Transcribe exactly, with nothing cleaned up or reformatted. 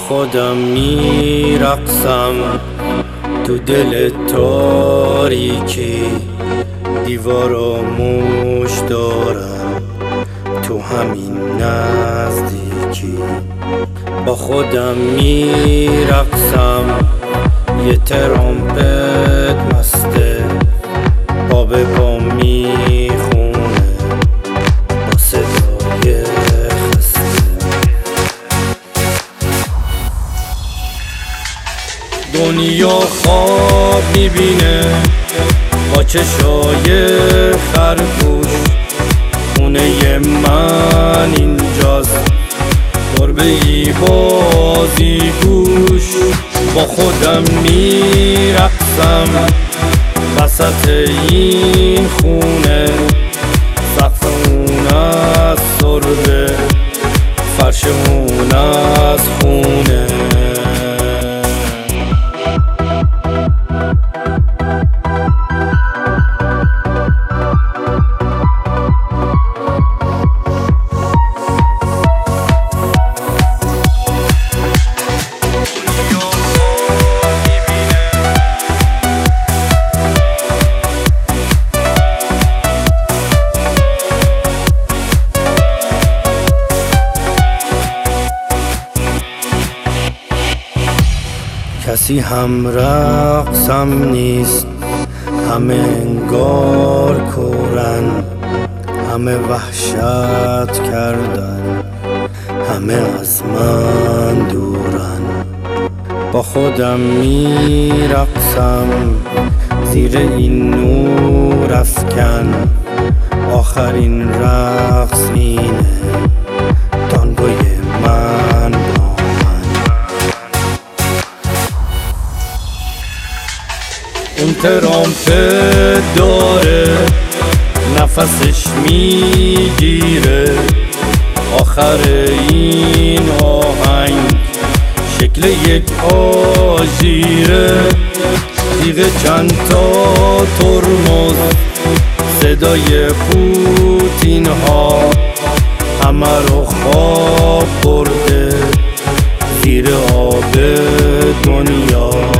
خودم میرقصم تو دل تاریکی، دیواراموش دارم تو همین نزدیکی. با خودم میرقصم یه ترامپت مسته، پا به پا میخونه با صدای خسته. دنیا خواب میبینه با چشای خرگوش، خونه من اینجاست گربه ای بازی گوش. با خودم میرقصم وسط این خونه، سقف اون از سربه، فرش اون از خونه. کسی هم رقصم نیست، همه انگار کورن، همه وحشت کردن، همه از من دورن. با خودم میرقصم زیر این نور افکن، آخرین رقص اینه تانگوی من با اون. ترامپت داره نفسش میگیره، آخر این آهنگ شکل یک آژیره. تیغ چند تا ترمز، صدای پوتین ها همه رو خواب برده زیر آب دنیا.